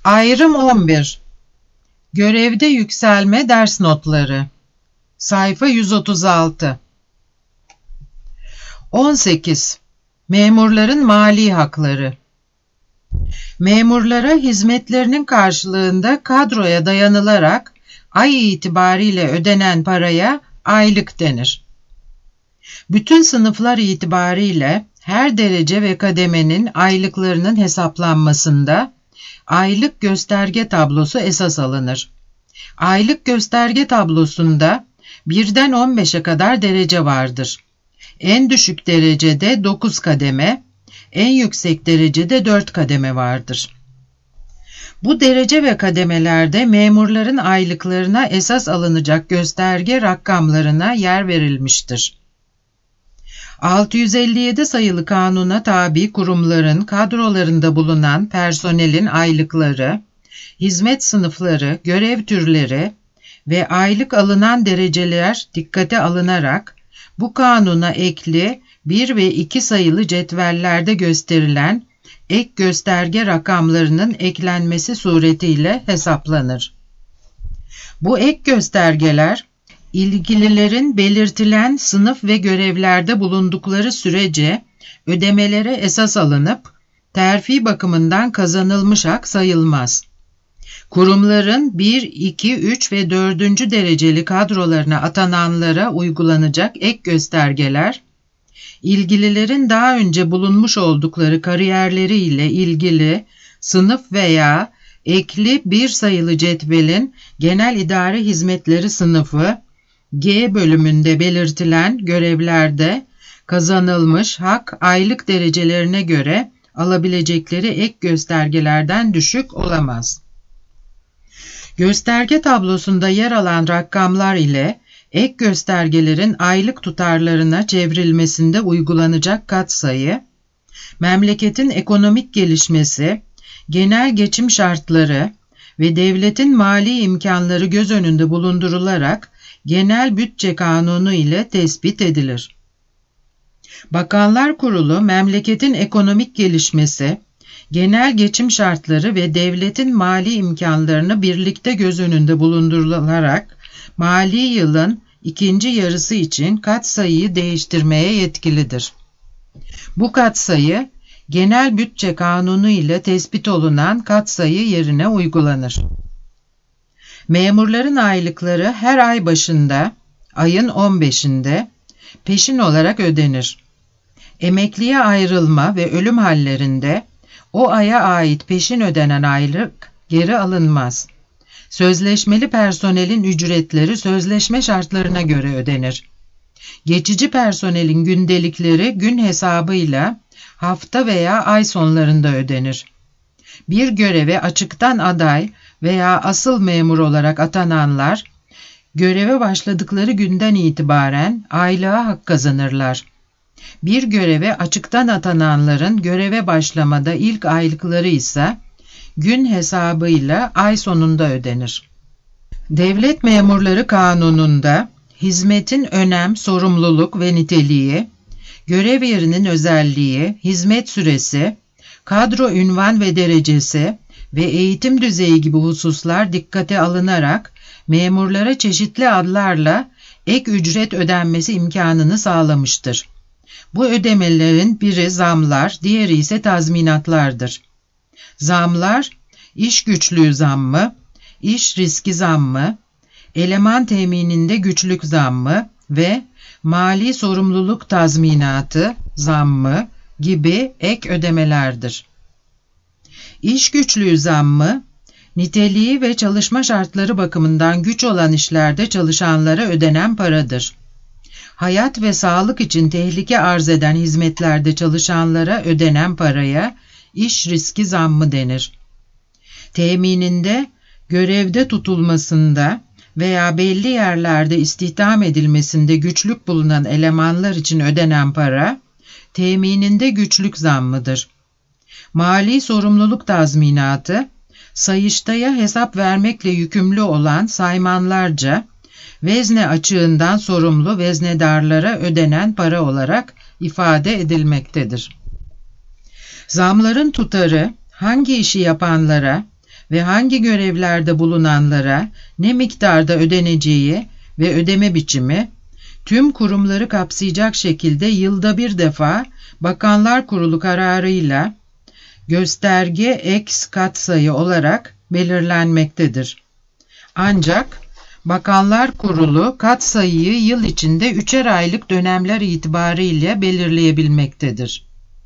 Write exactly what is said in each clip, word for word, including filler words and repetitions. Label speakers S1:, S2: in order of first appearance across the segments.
S1: Ayrım on bir. Görevde yükselme ders notları. Sayfa yüz otuz altı. on sekiz. Memurların mali hakları. Memurlara hizmetlerinin karşılığında kadroya dayanılarak ay itibariyle ödenen paraya aylık denir. Bütün sınıflar itibariyle her derece ve kademenin aylıklarının hesaplanmasında aylık gösterge tablosu esas alınır. Aylık gösterge tablosunda birden on beşe kadar derece vardır. En düşük derecede dokuz kademe, en yüksek derecede dört kademe vardır. Bu derece ve kademelerde memurların aylıklarına esas alınacak gösterge rakamlarına yer verilmiştir. altı yüz elli yedi sayılı kanuna tabi kurumların kadrolarında bulunan personelin aylıkları, hizmet sınıfları, görev türleri ve aylık alınan dereceler dikkate alınarak bu kanuna ekli bir ve iki sayılı cetvellerde gösterilen ek gösterge rakamlarının eklenmesi suretiyle hesaplanır. Bu ek göstergeler, ilgililerin belirtilen sınıf ve görevlerde bulundukları sürece ödemelere esas alınıp terfi bakımından kazanılmış hak sayılmaz. Kurumların bir, iki, üç ve dördüncü dereceli kadrolarına atananlara uygulanacak ek göstergeler, ilgililerin daha önce bulunmuş oldukları kariyerleri ile ilgili sınıf veya ekli bir sayılı cetvelin genel idare hizmetleri sınıfı G bölümünde belirtilen görevlerde kazanılmış hak aylık derecelerine göre alabilecekleri ek göstergelerden düşük olamaz. Gösterge tablosunda yer alan rakamlar ile ek göstergelerin aylık tutarlarına çevrilmesinde uygulanacak katsayı, memleketin ekonomik gelişmesi, genel geçim şartları ve devletin mali imkanları göz önünde bulundurularak Genel Bütçe Kanunu ile tespit edilir. Bakanlar Kurulu, memleketin ekonomik gelişmesi, genel geçim şartları ve devletin mali imkanlarını birlikte göz önünde bulundurularak mali yılın ikinci yarısı için katsayıyı değiştirmeye yetkilidir. Bu katsayı, Genel Bütçe Kanunu ile tespit olunan katsayı yerine uygulanır. Memurların aylıkları her ay başında, ayın on beşinde peşin olarak ödenir. Emekliye ayrılma ve ölüm hallerinde o aya ait peşin ödenen aylık geri alınmaz. Sözleşmeli personelin ücretleri sözleşme şartlarına göre ödenir. Geçici personelin gündelikleri gün hesabıyla hafta veya ay sonlarında ödenir. Bir göreve açıktan aday veya asıl memur olarak atananlar, göreve başladıkları günden itibaren aylığa hak kazanırlar. Bir göreve açıktan atananların göreve başlamada ilk aylıkları ise gün hesabıyla ay sonunda ödenir. Devlet Memurları Kanunu'nda hizmetin önem, sorumluluk ve niteliği, görev yerinin özelliği, hizmet süresi, kadro ünvan ve derecesi ve eğitim düzeyi gibi hususlar dikkate alınarak memurlara çeşitli adlarla ek ücret ödenmesi imkanını sağlamıştır. Bu ödemelerin biri zamlar, diğeri ise tazminatlardır. Zamlar, iş güçlüğü zammı, iş riski zammı, eleman temininde güçlük zammı ve mali sorumluluk tazminatı zammı gibi ek ödemelerdir. İş güçlüğü zammı, niteliği ve çalışma şartları bakımından güç olan işlerde çalışanlara ödenen paradır. Hayat ve sağlık için tehlike arz eden hizmetlerde çalışanlara ödenen paraya iş riski zammı denir. Temininde, görevde tutulmasında veya belli yerlerde istihdam edilmesinde güçlük bulunan elemanlar için ödenen para, temininde güçlük zammıdır. Mali sorumluluk tazminatı, sayıştaya hesap vermekle yükümlü olan saymanlarca, vezne açığından sorumlu veznedarlara ödenen para olarak ifade edilmektedir. Zamların tutarı hangi işi yapanlara ve hangi görevlerde bulunanlara ne miktarda ödeneceği ve ödeme biçimi, tüm kurumları kapsayacak şekilde yılda bir defa Bakanlar Kurulu kararıyla gösterge eks katsayı olarak belirlenmektedir. Ancak Bakanlar Kurulu katsayıyı yıl içinde üçer aylık dönemler itibariyle belirleyebilmektedir.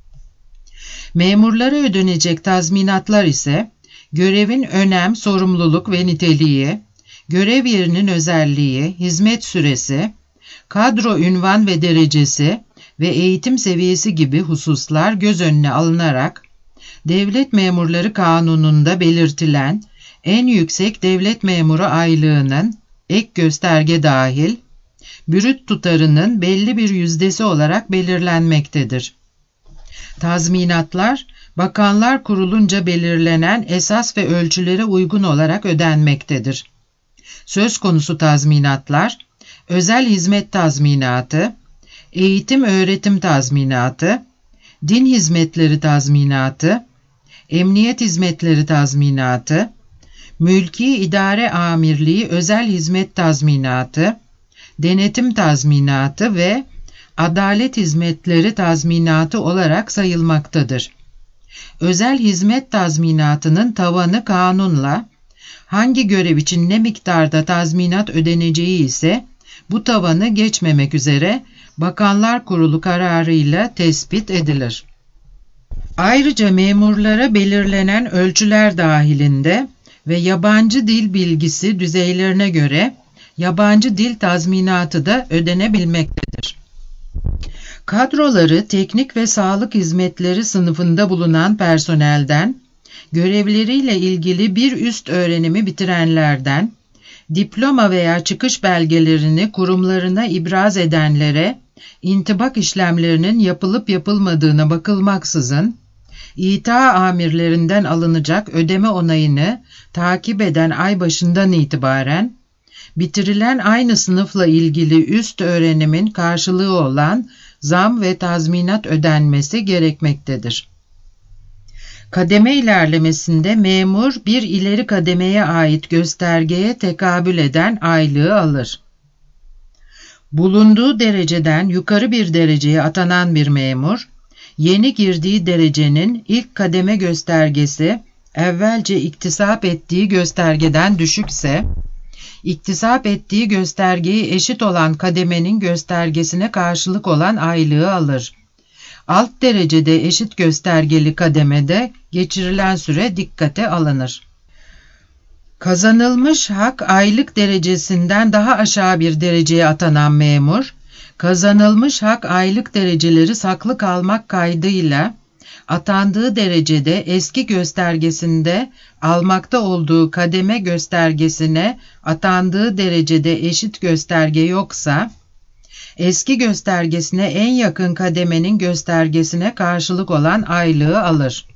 S1: Memurlara ödenecek tazminatlar ise görevin önem, sorumluluk ve niteliği, görev yerinin özelliği, hizmet süresi, kadro ünvan ve derecesi ve eğitim seviyesi gibi hususlar göz önüne alınarak Devlet Memurları Kanunu'nda belirtilen en yüksek devlet memuru aylığının ek gösterge dahil brüt tutarının belli bir yüzdesi olarak belirlenmektedir. Tazminatlar, Bakanlar Kurulunca belirlenen esas ve ölçülere uygun olarak ödenmektedir. Söz konusu tazminatlar, özel hizmet tazminatı, eğitim öğretim tazminatı, din hizmetleri tazminatı, emniyet hizmetleri tazminatı, mülki idare amirliği özel hizmet tazminatı, denetim tazminatı ve adalet hizmetleri tazminatı olarak sayılmaktadır. Özel hizmet tazminatının tavanı kanunla, hangi görev için ne miktarda tazminat ödeneceği ise bu tavanı geçmemek üzere Bakanlar Kurulu kararıyla tespit edilir. Ayrıca memurlara belirlenen ölçüler dahilinde ve yabancı dil bilgisi düzeylerine göre yabancı dil tazminatı da ödenebilmektedir. Kadroları teknik ve sağlık hizmetleri sınıfında bulunan personelden, görevleriyle ilgili bir üst öğrenimi bitirenlerden, diploma veya çıkış belgelerini kurumlarına ibraz edenlere, intibak işlemlerinin yapılıp yapılmadığına bakılmaksızın, İTA amirlerinden alınacak ödeme onayını takip eden ay başından itibaren, bitirilen aynı sınıfla ilgili üst öğrenimin karşılığı olan zam ve tazminat ödenmesi gerekmektedir. Kademe ilerlemesinde memur bir ileri kademeye ait göstergeye tekabül eden aylığı alır. Bulunduğu dereceden yukarı bir dereceye atanan bir memur, yeni girdiği derecenin ilk kademe göstergesi evvelce iktisap ettiği göstergeden düşükse, iktisap ettiği göstergeyi eşit olan kademenin göstergesine karşılık olan aylığı alır. Alt derecede eşit göstergeli kademede geçirilen süre dikkate alınır. Kazanılmış hak aylık derecesinden daha aşağı bir dereceye atanan memur, kazanılmış hak aylık dereceleri saklı kalmak kaydıyla atandığı derecede eski göstergesinde almakta olduğu kademe göstergesine atandığı derecede eşit gösterge yoksa, eski göstergesine en yakın kademenin göstergesine karşılık olan aylığı alır.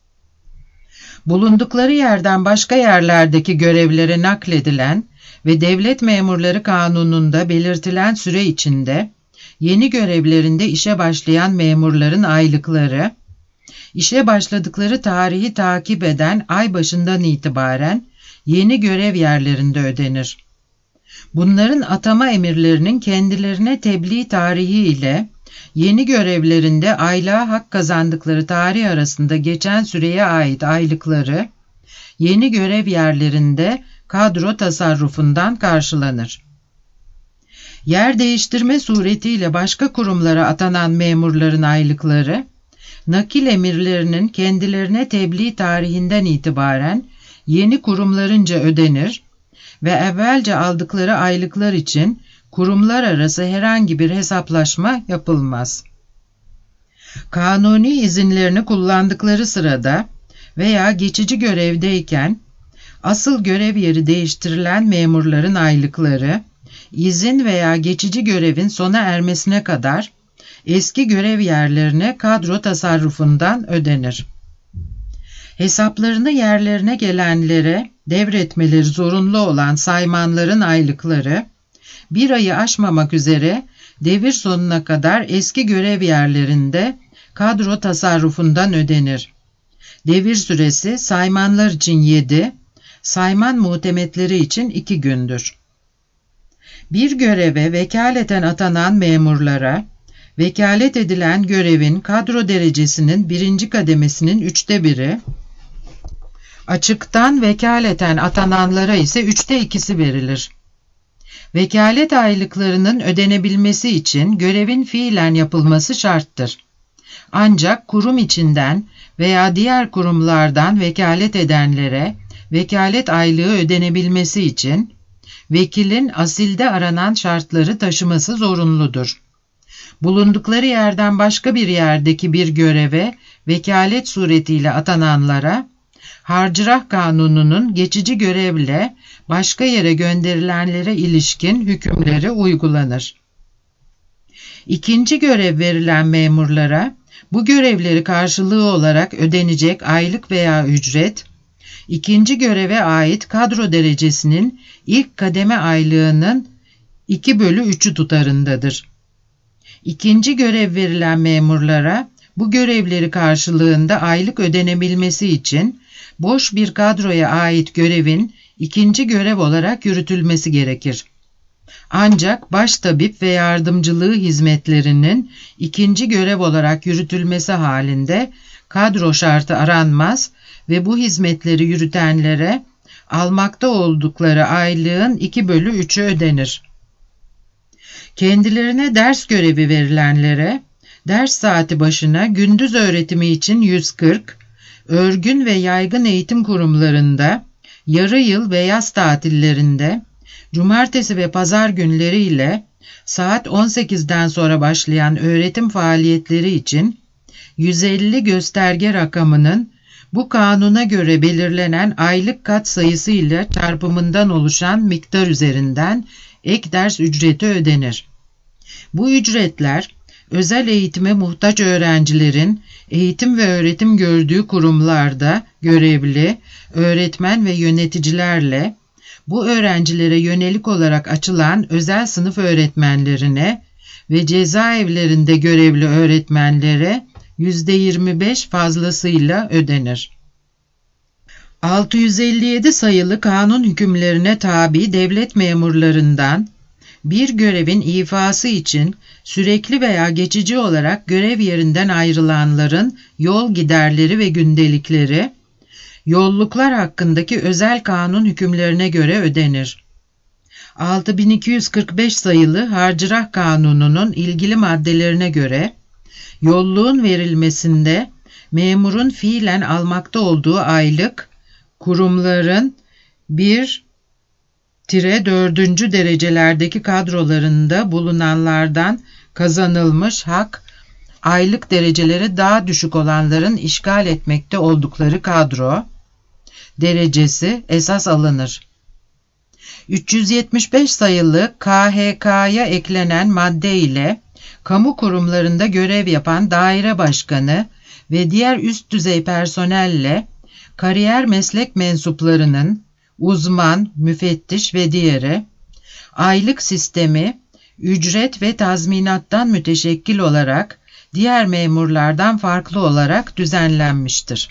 S1: Bulundukları yerden başka yerlerdeki görevlere nakledilen ve Devlet Memurları Kanunu'nda belirtilen süre içinde yeni görevlerinde işe başlayan memurların aylıkları, işe başladıkları tarihi takip eden ay başından itibaren yeni görev yerlerinde ödenir. Bunların atama emirlerinin kendilerine tebliğ tarihi ile yeni görevlerinde aylığa hak kazandıkları tarih arasında geçen süreye ait aylıkları, yeni görev yerlerinde kadro tasarrufundan karşılanır. Yer değiştirme suretiyle başka kurumlara atanan memurların aylıkları, nakil emirlerinin kendilerine tebliğ tarihinden itibaren yeni kurumlarınca ödenir ve evvelce aldıkları aylıklar için kurumlar arası herhangi bir hesaplaşma yapılmaz. Kanuni izinlerini kullandıkları sırada veya geçici görevdeyken asıl görev yeri değiştirilen memurların aylıkları, izin veya geçici görevin sona ermesine kadar eski görev yerlerine kadro tasarrufundan ödenir. Hesaplarını yerlerine gelenlere devretmeleri zorunlu olan saymanların aylıkları, bir ayı aşmamak üzere devir sonuna kadar eski görev yerlerinde kadro tasarrufundan ödenir. Devir süresi saymanlar için yedi, sayman muhtemetleri için iki gündür. Bir göreve vekaleten atanan memurlara, vekalet edilen görevin kadro derecesinin birinci kademesinin üçte biri, açıktan vekaleten atananlara ise üçte ikisi verilir. Vekalet aylıklarının ödenebilmesi için görevin fiilen yapılması şarttır. Ancak kurum içinden veya diğer kurumlardan vekalet edenlere vekalet aylığı ödenebilmesi için vekilin asilde aranan şartları taşıması zorunludur. Bulundukları yerden başka bir yerdeki bir göreve vekalet suretiyle atananlara, Harcırah Kanunu'nun geçici görevle başka yere gönderilenlere ilişkin hükümleri uygulanır. İkinci görev verilen memurlara, bu görevleri karşılığı olarak ödenecek aylık veya ücret, ikinci göreve ait kadro derecesinin ilk kademe aylığının iki bölü üçü tutarındadır. İkinci görev verilen memurlara, bu görevleri karşılığında aylık ödenebilmesi için boş bir kadroya ait görevin ikinci görev olarak yürütülmesi gerekir. Ancak baştabip ve yardımcılığı hizmetlerinin ikinci görev olarak yürütülmesi halinde kadro şartı aranmaz ve bu hizmetleri yürütenlere almakta oldukları aylığın iki bölü üçü ödenir. Kendilerine ders görevi verilenlere, ders saati başına gündüz öğretimi için yüz kırk, örgün ve yaygın eğitim kurumlarında, yarı yıl ve yaz tatillerinde, cumartesi ve pazar günleri ile saat on sekizden sonra başlayan öğretim faaliyetleri için yüz elli gösterge rakamının bu kanuna göre belirlenen aylık kat sayısı ile çarpımından oluşan miktar üzerinden ek ders ücreti ödenir. Bu ücretler, özel eğitime muhtaç öğrencilerin eğitim ve öğretim gördüğü kurumlarda görevli, öğretmen ve yöneticilerle, bu öğrencilere yönelik olarak açılan özel sınıf öğretmenlerine ve cezaevlerinde görevli öğretmenlere yüzde yirmi beş fazlasıyla ödenir. altı yüz elli yedi sayılı kanun hükümlerine tabi devlet memurlarından, bir görevin ifası için sürekli veya geçici olarak görev yerinden ayrılanların yol giderleri ve gündelikleri, yolluklar hakkındaki özel kanun hükümlerine göre ödenir. altı bin iki yüz kırk beş sayılı Harcırah Kanunu'nun ilgili maddelerine göre, yolluğun verilmesinde memurun fiilen almakta olduğu aylık, kurumların bir dördüncü derecelerdeki kadrolarında bulunanlardan kazanılmış hak, aylık dereceleri daha düşük olanların işgal etmekte oldukları kadro derecesi esas alınır. üç yüz yetmiş beş sayılı K H K'ya eklenen madde ile kamu kurumlarında görev yapan daire başkanı ve diğer üst düzey personelle kariyer meslek mensuplarının uzman, müfettiş ve diğeri aylık sistemi ücret ve tazminattan müteşekkil olarak diğer memurlardan farklı olarak düzenlenmiştir.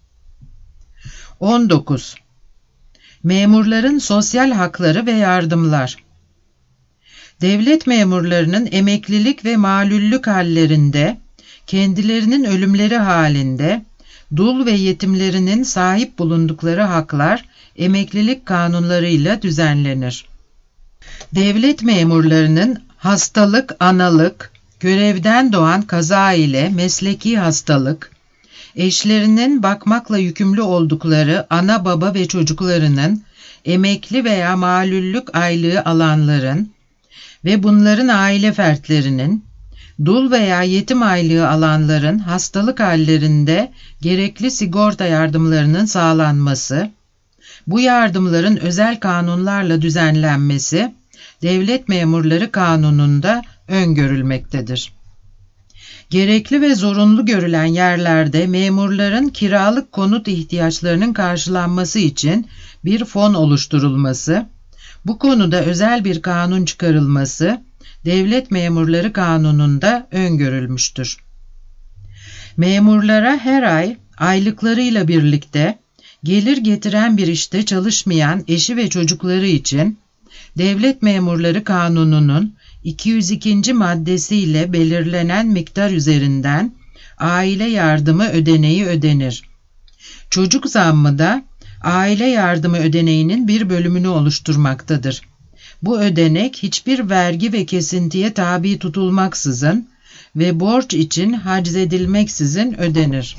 S1: on dokuz. Memurların sosyal hakları ve yardımlar. Devlet memurlarının emeklilik ve malüllük hallerinde, kendilerinin ölümleri halinde, dul ve yetimlerinin sahip bulundukları haklar emeklilik kanunlarıyla düzenlenir. Devlet memurlarının hastalık, analık, görevden doğan kaza ile mesleki hastalık, eşlerinin bakmakla yükümlü oldukları ana baba ve çocuklarının emekli veya malüllük aylığı alanların ve bunların aile fertlerinin, dul veya yetim aylığı alanların hastalık hallerinde gerekli sigorta yardımlarının sağlanması, bu yardımların özel kanunlarla düzenlenmesi, Devlet Memurları Kanunu'nda öngörülmektedir. Gerekli ve zorunlu görülen yerlerde memurların kiralık konut ihtiyaçlarının karşılanması için bir fon oluşturulması, bu konuda özel bir kanun çıkarılması, Devlet Memurları Kanunu'nda öngörülmüştür. Memurlara her ay aylıklarıyla birlikte gelir getiren bir işte çalışmayan eşi ve çocukları için Devlet Memurları Kanunu'nun iki yüz ikinci maddesiyle belirlenen miktar üzerinden aile yardımı ödeneği ödenir. Çocuk zammı da aile yardımı ödeneğinin bir bölümünü oluşturmaktadır. Bu ödenek hiçbir vergi ve kesintiye tabi tutulmaksızın ve borç için haczedilmeksizin ödenir.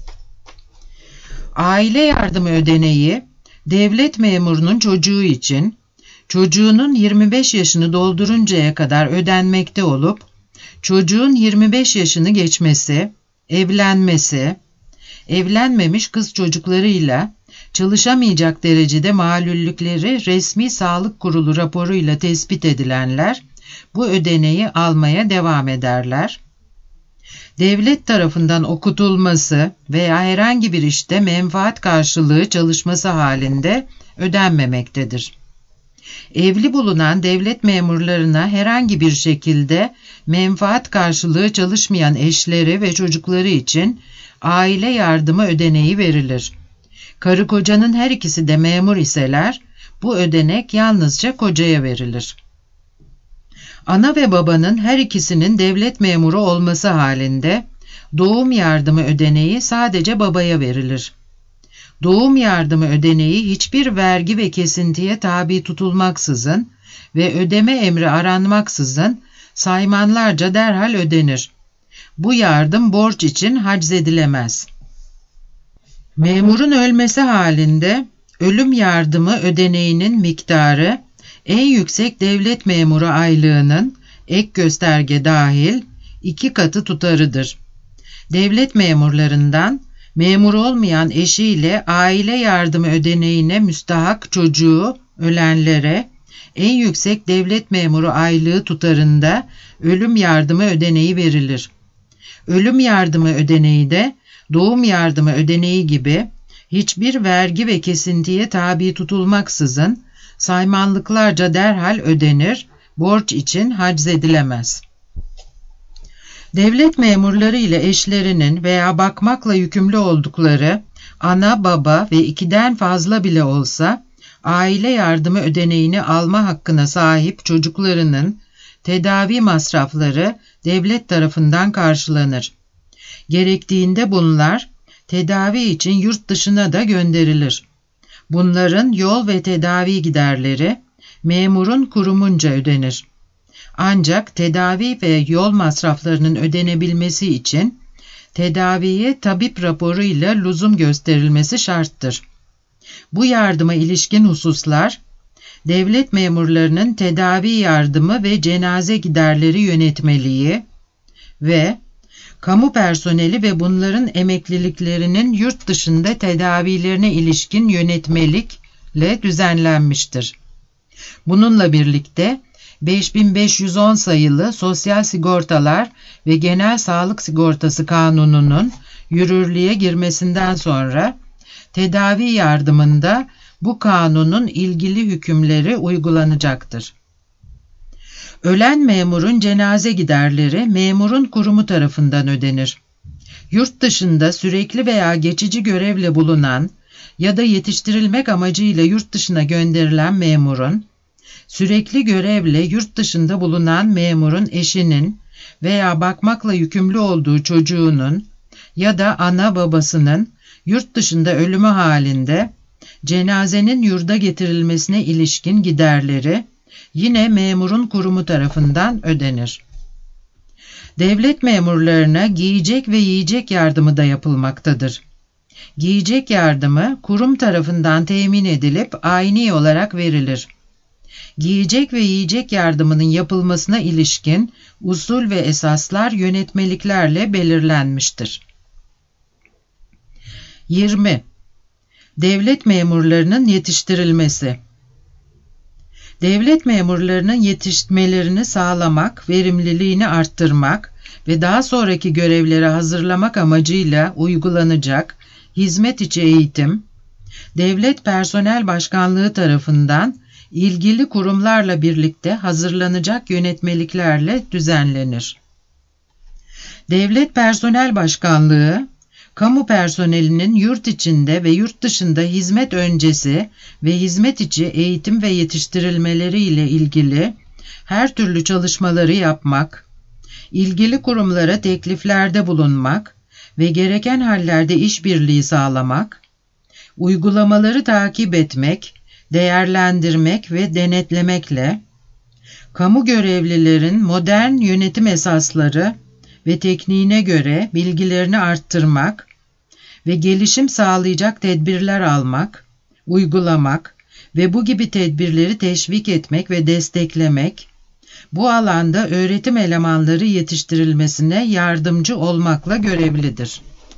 S1: Aile yardımı ödeneği, devlet memurunun çocuğu için çocuğunun yirmi beş yaşını dolduruncaya kadar ödenmekte olup, çocuğun yirmi beş yaşını geçmesi, evlenmesi, evlenmemiş kız çocuklarıyla çalışamayacak derecede malüllükleri resmi sağlık kurulu raporuyla tespit edilenler bu ödeneği almaya devam ederler. Devlet tarafından okutulması veya herhangi bir işte menfaat karşılığı çalışması halinde ödenmemektedir. Evli bulunan devlet memurlarına herhangi bir şekilde menfaat karşılığı çalışmayan eşleri ve çocukları için aile yardımı ödeneği verilir. Karı kocanın her ikisi de memur iseler, bu ödenek yalnızca kocaya verilir. Ana ve babanın her ikisinin devlet memuru olması halinde doğum yardımı ödeneği sadece babaya verilir. Doğum yardımı ödeneği hiçbir vergi ve kesintiye tabi tutulmaksızın ve ödeme emri aranmaksızın saymanlarca derhal ödenir. Bu yardım borç için haczedilemez. Memurun ölmesi halinde ölüm yardımı ödeneğinin miktarı en yüksek devlet memuru aylığının ek gösterge dahil iki katı tutarıdır. Devlet memurlarından memur olmayan eşiyle aile yardımı ödeneğine müstahak çocuğu ölenlere en yüksek devlet memuru aylığı tutarında ölüm yardımı ödeneği verilir. Ölüm yardımı ödeneği de doğum yardımı ödeneği gibi hiçbir vergi ve kesintiye tabi tutulmaksızın saymanlıklarca derhal ödenir, borç için haczedilemez. Devlet memurları ile eşlerinin veya bakmakla yükümlü oldukları ana, baba ve ikiden fazla bile olsa aile yardımı ödeneğini alma hakkına sahip çocuklarının tedavi masrafları devlet tarafından karşılanır. Gerektiğinde bunlar tedavi için yurt dışına da gönderilir. Bunların yol ve tedavi giderleri memurun kurumunca ödenir. Ancak tedavi ve yol masraflarının ödenebilmesi için tedaviye tabip raporuyla lüzum gösterilmesi şarttır. Bu yardıma ilişkin hususlar, devlet memurlarının tedavi yardımı ve cenaze giderleri yönetmeliği ve kamu personeli ve bunların emekliliklerinin yurt dışında tedavilerine ilişkin yönetmelikle düzenlenmiştir. Bununla birlikte beş bin beş yüz on sayılı Sosyal Sigortalar ve Genel Sağlık Sigortası Kanunu'nun yürürlüğe girmesinden sonra tedavi yardımında bu kanunun ilgili hükümleri uygulanacaktır. Ölen memurun cenaze giderleri memurun kurumu tarafından ödenir. Yurt dışında sürekli veya geçici görevle bulunan ya da yetiştirilmek amacıyla yurt dışına gönderilen memurun, sürekli görevle yurt dışında bulunan memurun eşinin veya bakmakla yükümlü olduğu çocuğunun ya da ana babasının yurt dışında ölümü halinde cenazenin yurda getirilmesine ilişkin giderleri yine memurun kurumu tarafından ödenir. Devlet memurlarına giyecek ve yiyecek yardımı da yapılmaktadır. Giyecek yardımı kurum tarafından temin edilip ayni olarak verilir. Giyecek ve yiyecek yardımının yapılmasına ilişkin usul ve esaslar yönetmeliklerle belirlenmiştir. yirmi. Devlet memurlarının yetiştirilmesi. Devlet memurlarının yetişmelerini sağlamak, verimliliğini arttırmak ve daha sonraki görevlere hazırlamak amacıyla uygulanacak hizmet içi eğitim, Devlet Personel Başkanlığı tarafından ilgili kurumlarla birlikte hazırlanacak yönetmeliklerle düzenlenir. Devlet Personel Başkanlığı, kamu personelinin yurt içinde ve yurt dışında hizmet öncesi ve hizmet içi eğitim ve yetiştirilmeleri ile ilgili her türlü çalışmaları yapmak, ilgili kurumlara tekliflerde bulunmak ve gereken hallerde işbirliği sağlamak, uygulamaları takip etmek, değerlendirmek ve denetlemekle, kamu görevlilerin modern yönetim esasları ve tekniğine göre bilgilerini arttırmak ve gelişim sağlayacak tedbirler almak, uygulamak ve bu gibi tedbirleri teşvik etmek ve desteklemek, bu alanda öğretim elemanları yetiştirilmesine yardımcı olmakla görevlidir.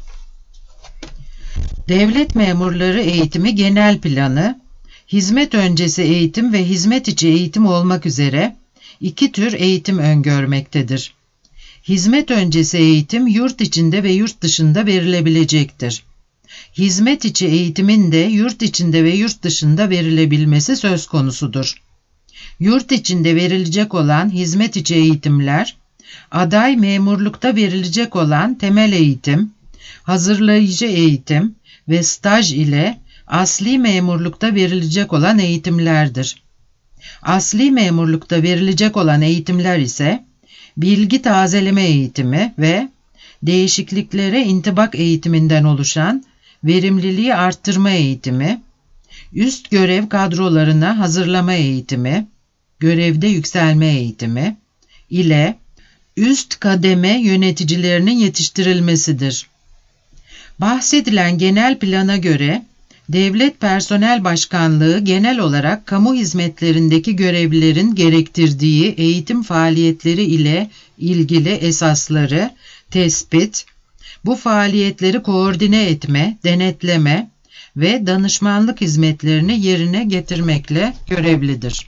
S1: Devlet memurları eğitimi genel planı, hizmet öncesi eğitim ve hizmet içi eğitim olmak üzere iki tür eğitim öngörmektedir. Hizmet öncesi eğitim yurt içinde ve yurt dışında verilebilecektir. Hizmet içi eğitimin de yurt içinde ve yurt dışında verilebilmesi söz konusudur. Yurt içinde verilecek olan hizmet içi eğitimler, aday memurlukta verilecek olan temel eğitim, hazırlayıcı eğitim ve staj ile asli memurlukta verilecek olan eğitimlerdir. Asli memurlukta verilecek olan eğitimler ise bilgi tazeleme eğitimi ve değişikliklere intibak eğitiminden oluşan verimliliği arttırma eğitimi, üst görev kadrolarına hazırlama eğitimi, görevde yükselme eğitimi ile üst kademe yöneticilerinin yetiştirilmesidir. Bahsedilen genel plana göre Devlet Personel Başkanlığı genel olarak kamu hizmetlerindeki görevlilerin gerektirdiği eğitim faaliyetleri ile ilgili esasları tespit, bu faaliyetleri koordine etme, denetleme ve danışmanlık hizmetlerini yerine getirmekle görevlidir.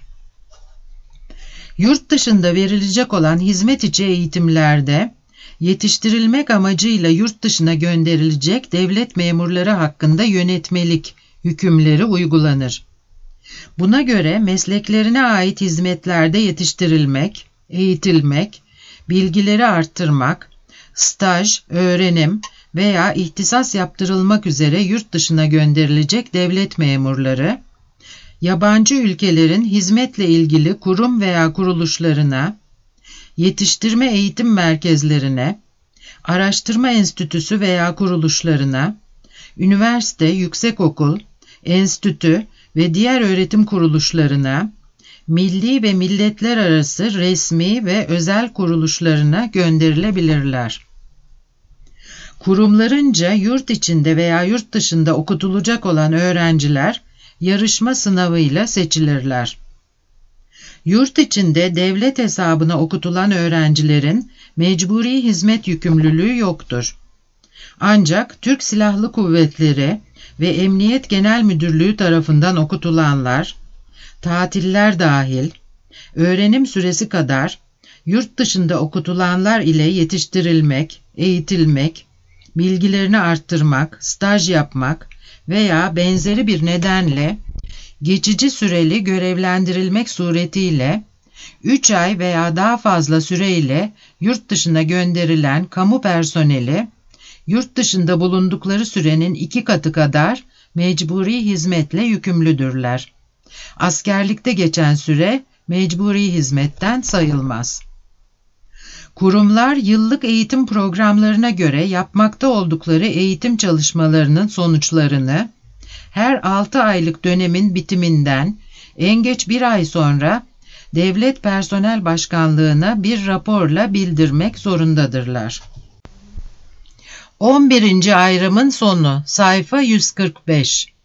S1: Yurt dışında verilecek olan hizmet içi eğitimlerde yetiştirilmek amacıyla yurt dışına gönderilecek devlet memurları hakkında yönetmelik hükümleri uygulanır. Buna göre mesleklerine ait hizmetlerde yetiştirilmek, eğitilmek, bilgileri arttırmak, staj, öğrenim veya ihtisas yaptırılmak üzere yurt dışına gönderilecek devlet memurları, yabancı ülkelerin hizmetle ilgili kurum veya kuruluşlarına, yetiştirme eğitim merkezlerine, araştırma enstitüsü veya kuruluşlarına, üniversite, yüksekokul, enstitü ve diğer öğretim kuruluşlarına, milli ve milletler arası resmi ve özel kuruluşlarına gönderilebilirler. Kurumlarınca yurt içinde veya yurt dışında okutulacak olan öğrenciler yarışma sınavıyla seçilirler. Yurt içinde devlet hesabına okutulan öğrencilerin mecburi hizmet yükümlülüğü yoktur. Ancak Türk Silahlı Kuvvetleri ve Emniyet Genel Müdürlüğü tarafından okutulanlar, tatiller dahil, öğrenim süresi kadar yurt dışında okutulanlar ile yetiştirilmek, eğitilmek, bilgilerini arttırmak, staj yapmak veya benzeri bir nedenle geçici süreli görevlendirilmek suretiyle üç ay veya daha fazla süreyle yurt dışına gönderilen kamu personeli, yurt dışında bulundukları sürenin iki katı kadar mecburi hizmetle yükümlüdürler. Askerlikte geçen süre mecburi hizmetten sayılmaz. Kurumlar yıllık eğitim programlarına göre yapmakta oldukları eğitim çalışmalarının sonuçlarını her altı aylık dönemin bitiminden en geç bir ay sonra Devlet Personel Başkanlığı'na bir raporla bildirmek zorundadırlar. on birinci ayrımın sonu sayfa yüz kırk beş.